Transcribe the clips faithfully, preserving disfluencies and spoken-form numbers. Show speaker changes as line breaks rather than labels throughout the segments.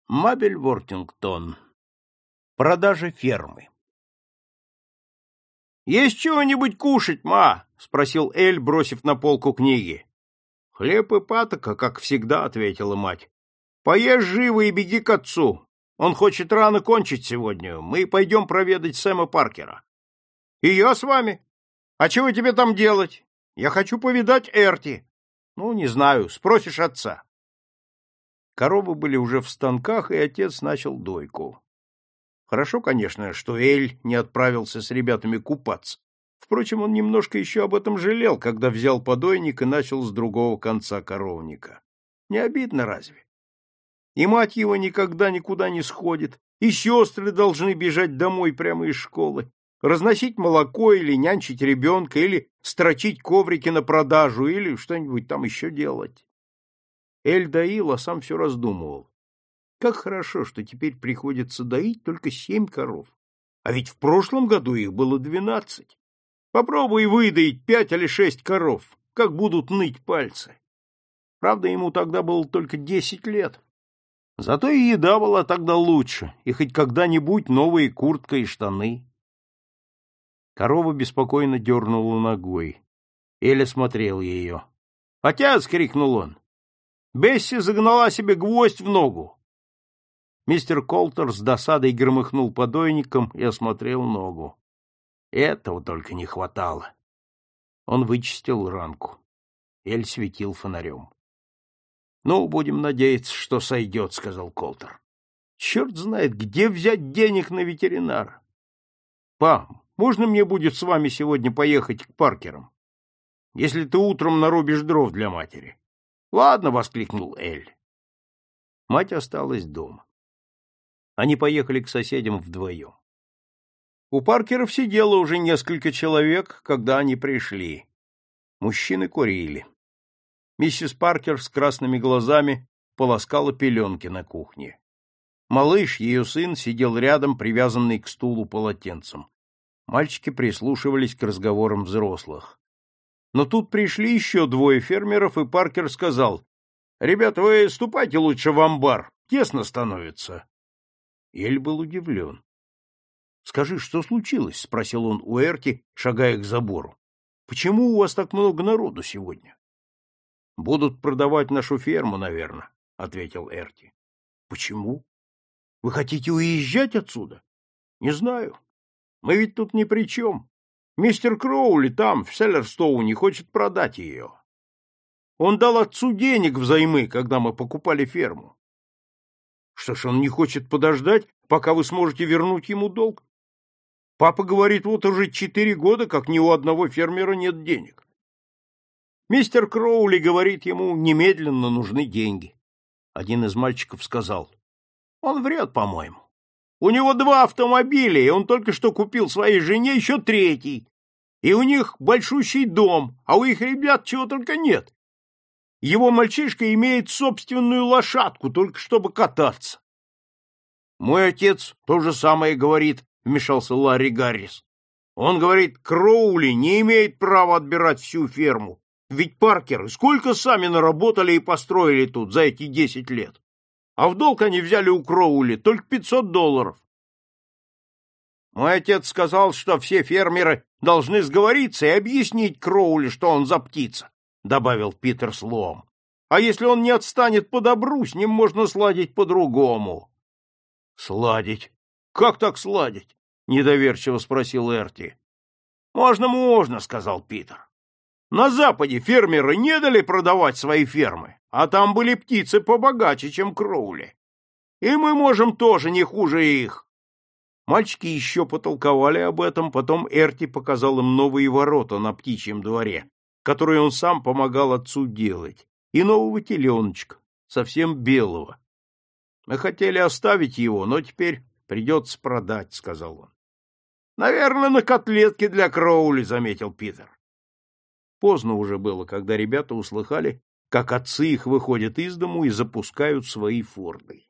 Мабель Вортингтон. Продажа фермы. «Есть чего-нибудь кушать, ма?» — спросил Эль, бросив на полку книги. «Хлеб и патока, как всегда», — ответила мать. «Поешь живо и беги к отцу. Он хочет рано кончить сегодня. Мы пойдем проведать Сэма Паркера». «И я с вами? А чего тебе там делать? Я хочу повидать Эрти». «Ну, не знаю, спросишь отца». Коровы были уже в станках, и отец начал дойку. Хорошо, конечно, что Эль не отправился с ребятами купаться. Впрочем, он немножко еще об этом жалел, когда взял подойник и начал с другого конца коровника. Не обидно разве? И мать его никогда никуда не сходит, и сестры должны бежать домой прямо из школы, разносить молоко или нянчить ребенка, или строчить коврики на продажу, или что-нибудь там еще делать. Эль доил, а сам все раздумывал. Как хорошо, что теперь приходится доить только семь коров. А ведь в прошлом году их было двенадцать. Попробуй выдоить пять или шесть коров, как будут ныть пальцы. Правда, ему тогда было только десять лет. Зато и еда была тогда лучше, и хоть когда-нибудь новые куртка и штаны. Корова беспокойно дернула ногой. Эль осмотрел ее. «Отец!» — крикнул он. «Бесси загнала себе гвоздь в ногу!» Мистер Колтер с досадой громыхнул подойником и осмотрел ногу. Этого только не хватало. Он вычистил ранку. Эль светил фонарем. — Ну, будем надеяться, что сойдет, — сказал Колтер. — Черт знает, где взять денег на ветеринара. — Пам, можно мне будет с вами сегодня поехать к Паркерам, если ты утром нарубишь дров для матери? — Ладно, — воскликнул Эль. Мать осталась дома. Они поехали к соседям вдвоем. У Паркеров сидело уже несколько человек, когда они пришли. Мужчины курили. Миссис Паркер с красными глазами полоскала пеленки на кухне. Малыш, ее сын, сидел рядом, привязанный к стулу полотенцем. Мальчики прислушивались к разговорам взрослых. Но тут пришли еще двое фермеров, и Паркер сказал: «Ребята, вы ступайте лучше в амбар, тесно становится». Эль был удивлен. — Скажи, что случилось? — спросил он у Эрти, шагая к забору. — Почему у вас так много народу сегодня? — Будут продавать нашу ферму, наверное, — ответил Эрти. — Почему? Вы хотите уезжать отсюда? — Не знаю. Мы ведь тут ни при чем. Мистер Кроули там, в Селлерстоуне, хочет продать ее. Он дал отцу денег взаймы, когда мы покупали ферму. Что ж, он не хочет подождать, пока вы сможете вернуть ему долг? Папа говорит, вот уже четыре года, как ни у одного фермера нет денег. Мистер Кроули говорит, ему немедленно нужны деньги. Один из мальчиков сказал: он врет, по-моему. У него два автомобиля, и он только что купил своей жене еще третий. И у них большущий дом, а у их ребят чего только нет. Его мальчишка имеет собственную лошадку, только чтобы кататься. Мой отец то же самое говорит, — вмешался Ларри Гаррис. Он говорит, Кроули не имеет права отбирать всю ферму. Ведь Паркеры сколько сами наработали и построили тут за эти десять лет. А в долг они взяли у Кроули только пятьсот долларов. Мой отец сказал, что все фермеры должны сговориться и объяснить Кроули, что он за птица, — добавил Питер Слоум. А если он не отстанет по добру, с ним можно сладить по-другому. — Сладить? Как так сладить? — недоверчиво спросил Эрти. — Можно, можно, — сказал Питер. На Западе фермеры не дали продавать свои фермы, а там были птицы побогаче, чем Кроули. И мы можем тоже не хуже их. Мальчики еще потолковали об этом, потом Эрти показал им новые ворота на птичьем дворе, которые он сам помогал отцу делать, и нового теленочка, совсем белого. Мы хотели оставить его, но теперь придется продать, — сказал он. — Наверное, на котлетки для Кроули, — заметил Питер. Поздно уже было, когда ребята услыхали, как отцы их выходят из дому и запускают свои форды.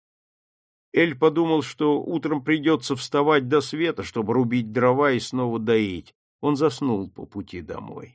Эль подумал, что утром придется вставать до света, чтобы рубить дрова и снова доить. Он заснул по пути домой.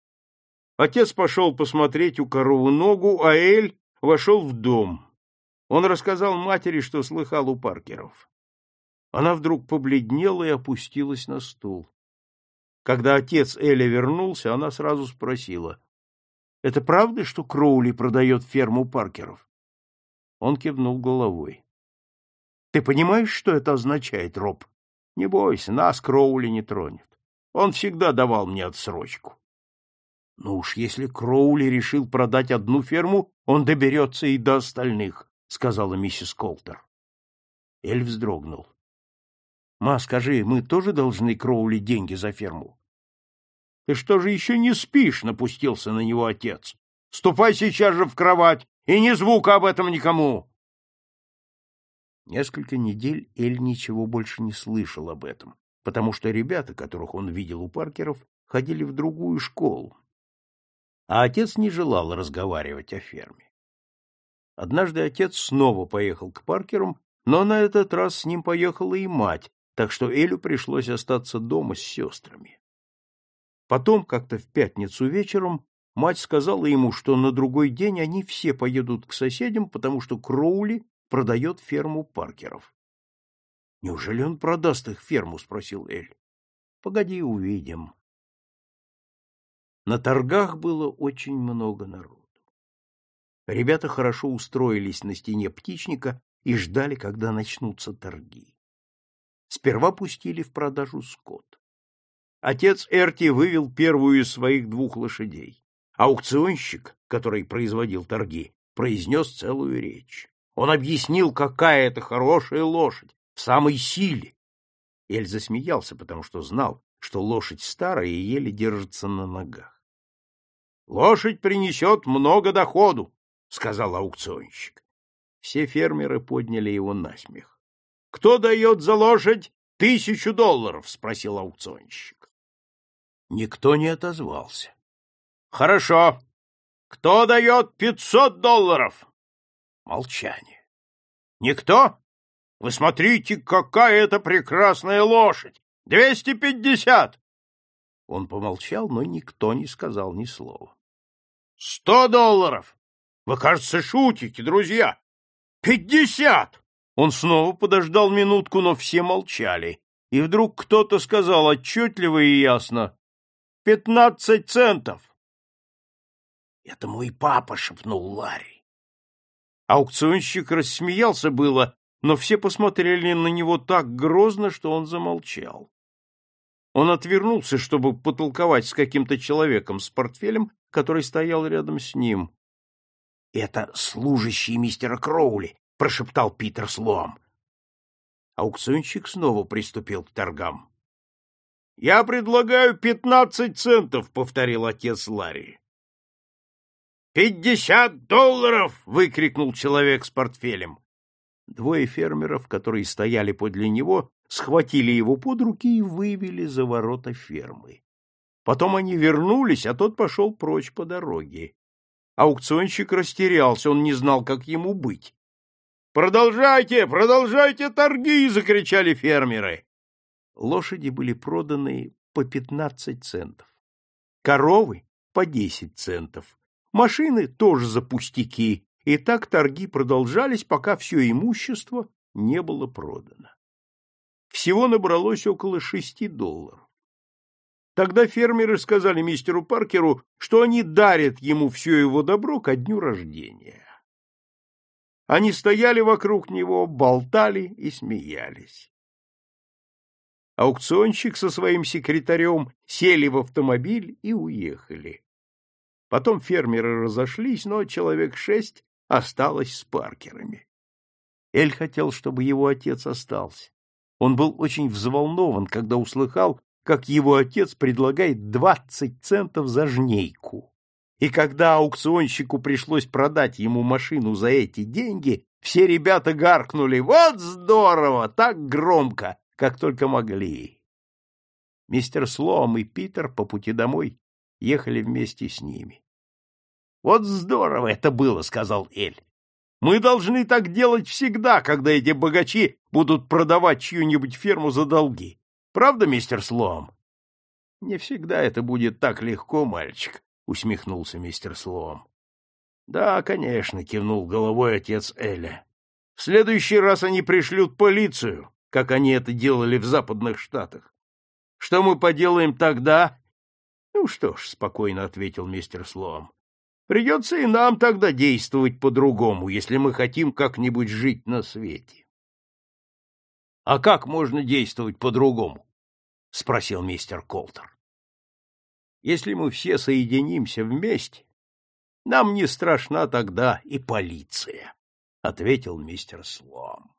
Отец пошел посмотреть у коровы ногу, а Эль вошел в дом. Он рассказал матери, что слыхал у Паркеров. Она вдруг побледнела и опустилась на стул. Когда отец Эля вернулся, она сразу спросила: — Это правда, что Кроули продает ферму Паркеров? Он кивнул головой. — Ты понимаешь, что это означает, Роб? Не бойся, нас Кроули не тронет. Он всегда давал мне отсрочку. — Ну уж если Кроули решил продать одну ферму, он доберется и до остальных, — сказала миссис Колтер. Эль вздрогнул. — Ма, скажи, мы тоже должны Кроули деньги за ферму? — Ты что же еще не спишь? — напустился на него отец. — Ступай сейчас же в кровать, и ни звука об этом никому. Несколько недель Эль ничего больше не слышал об этом, потому что ребята, которых он видел у Паркеров, ходили в другую школу, а отец не желал разговаривать о ферме. Однажды отец снова поехал к Паркерам, но на этот раз с ним поехала и мать, так что Элю пришлось остаться дома с сестрами. Потом, как-то в пятницу вечером, мать сказала ему, что на другой день они все поедут к соседям, потому что Кроули продает ферму Паркеров. — Неужели он продаст их ферму? — спросил Эль. — Погоди, увидим. На торгах было очень много народу. Ребята хорошо устроились на стене птичника и ждали, когда начнутся торги. Сперва пустили в продажу скот. Отец Эрти вывел первую из своих двух лошадей. Аукционщик, который производил торги, произнес целую речь. Он объяснил, какая это хорошая лошадь, в самой силе. Эль засмеялся, потому что знал, что лошадь старая и еле держится на ногах. — Лошадь принесет много доходу, — сказал аукционщик. Все фермеры подняли его на смех. — Кто дает за лошадь тысячу долларов? — спросил аукционщик. Никто не отозвался. — Хорошо. Кто дает пятьсот долларов? Молчание. — Никто? Вы смотрите, какая это прекрасная лошадь! Двести пятьдесят! Он помолчал, но никто не сказал ни слова. — Сто долларов! Вы, кажется, шутите, друзья! Пятьдесят! Он снова подождал минутку, но все молчали. И вдруг кто-то сказал отчетливо и ясно: — Пятнадцать центов! — Это мой папа, — шепнул Ларри. Аукционщик рассмеялся было, но все посмотрели на него так грозно, что он замолчал. Он отвернулся, чтобы потолковать с каким-то человеком с портфелем, который стоял рядом с ним. — Это служащий мистера Кроули, — прошептал Питер Слоам. Аукционщик снова приступил к торгам. — Я предлагаю пятнадцать центов, — повторил отец Ларри. — Пятьдесят долларов! — выкрикнул человек с портфелем. Двое фермеров, которые стояли подле него, схватили его под руки и вывели за ворота фермы. Потом они вернулись, а тот пошел прочь по дороге. Аукционщик растерялся, он не знал, как ему быть. «Продолжайте, продолжайте торги!» — закричали фермеры. Лошади были проданы по пятнадцать центов. Коровы — по десять центов. Машины тоже за пустяки. И так торги продолжались, пока все имущество не было продано. Всего набралось около шести долларов. Тогда фермеры сказали мистеру Паркеру, что они дарят ему все его добро ко дню рождения. Они стояли вокруг него, болтали и смеялись. Аукционщик со своим секретарем сели в автомобиль и уехали. Потом фермеры разошлись, но человек шесть осталось с Паркерами. Эль хотел, чтобы его отец остался. Он был очень взволнован, когда услыхал, как его отец предлагает двадцать центов за жнейку. И когда аукционщику пришлось продать ему машину за эти деньги, все ребята гаркнули: «Вот здорово!» так громко, как только могли. Мистер Слоам и Питер по пути домой ехали вместе с ними. «Вот здорово это было», — сказал Эль. «Мы должны так делать всегда, когда эти богачи будут продавать чью-нибудь ферму за долги. Правда, мистер Слоам?» «Не всегда это будет так легко, мальчик», — усмехнулся мистер Слоам. «Да, конечно», — кивнул головой отец Эля. В следующий раз они пришлют полицию, как они это делали в Западных Штатах. Что мы поделаем тогда? Ну что ж, спокойно ответил мистер Слоан. Придется и нам тогда действовать по-другому, если мы хотим как-нибудь жить на свете. — А как можно действовать по-другому? — спросил мистер Колтер. — Если мы все соединимся вместе, нам не страшна тогда и полиция, — ответил мистер Слоан.